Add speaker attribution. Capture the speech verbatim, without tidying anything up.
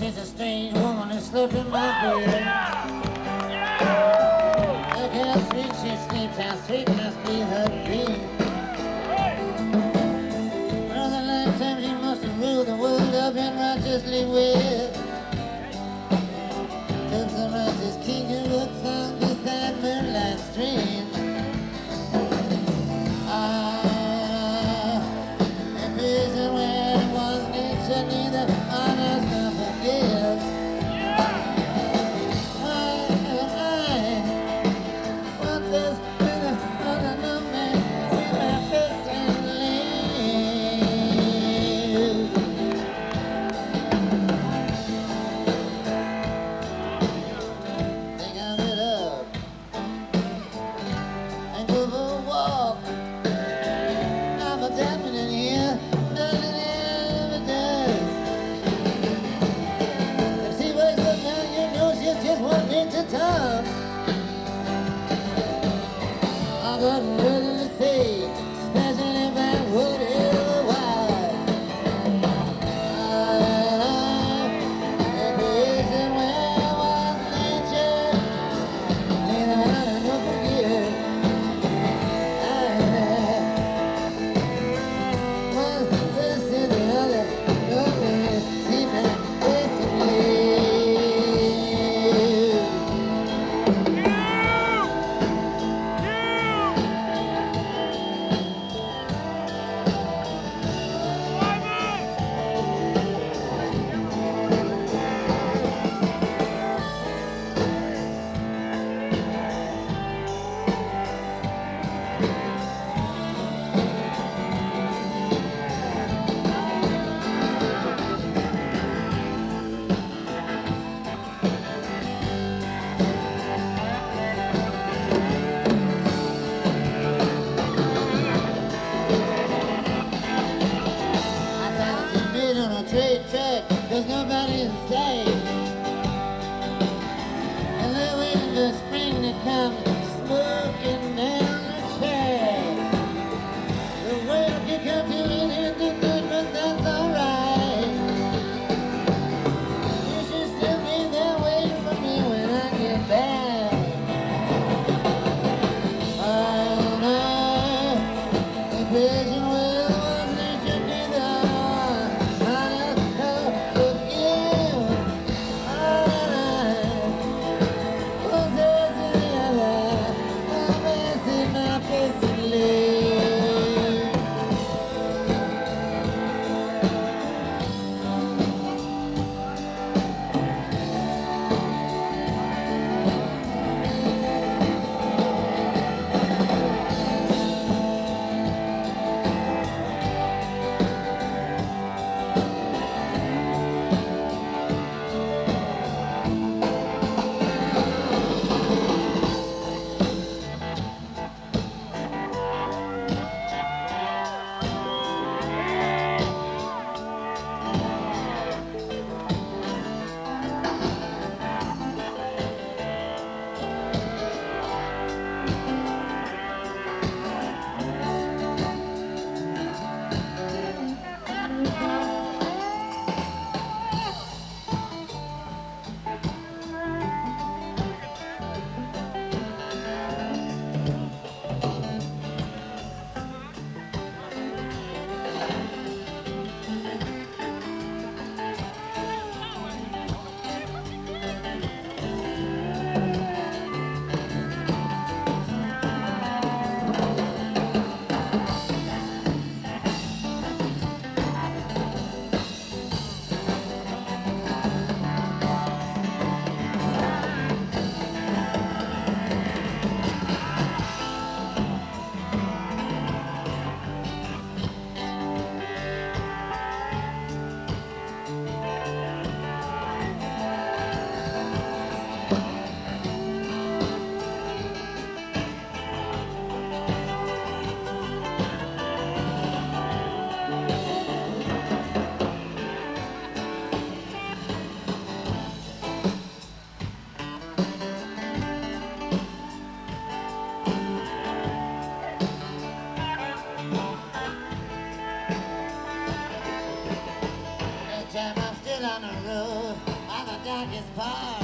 Speaker 1: There's a strange woman who slept in my bed. Look how sweet she sleeps, how sweet must be her dream. Another lifetime she must have ruled the world up and righteously well. Took the righteous king who looked song beside moonlight stream. Ah, a prison where it was nature, neither honors nor forgives. I, I, once has been a other man, see my face and live. Think of it up and go for a walk. I'm a tapping in here, nothing ever does. If she wakes up now, you know she's just one inch of top. I got nothing to say, especially if I would ever wild. Ah, the prison where I was nature, neither honor nor forgive. One this and the other, no man see my face and live. I tried to bid on a trade track, there's nobody in sight. And they're waiting for spring to come, smoking down the track. The world can come to an end and good, but that's alright. You should still be there waiting for me when I get back. Oh no, the prison will was nature neither honor nor forgive. like his pa.